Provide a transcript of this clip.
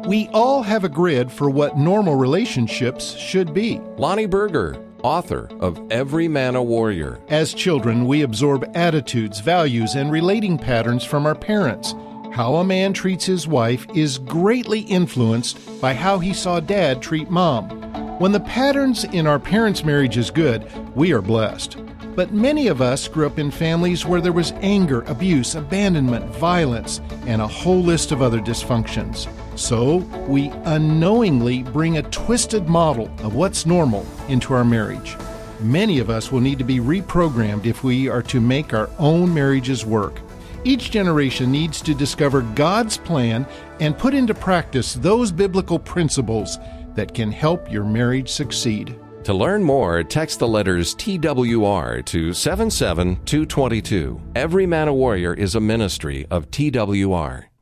We all have a grid for what normal relationships should be. Lonnie Berger, author of Every Man a Warrior. As children, we absorb attitudes, values, and relating patterns from our parents. How a man treats his wife is greatly influenced by how he saw Dad treat Mom. When the patterns in our parents' marriage is good, we are blessed. But many of us grew up in families where there was anger, abuse, abandonment, violence, and a whole list of other dysfunctions. So we unknowingly bring a twisted model of what's normal into our marriage. Many of us will need to be reprogrammed if we are to make our own marriages work. Each generation needs to discover God's plan and put into practice those biblical principles that can help your marriage succeed. To learn more, text the letters TWR to 77222. Every Man a Warrior is a ministry of TWR.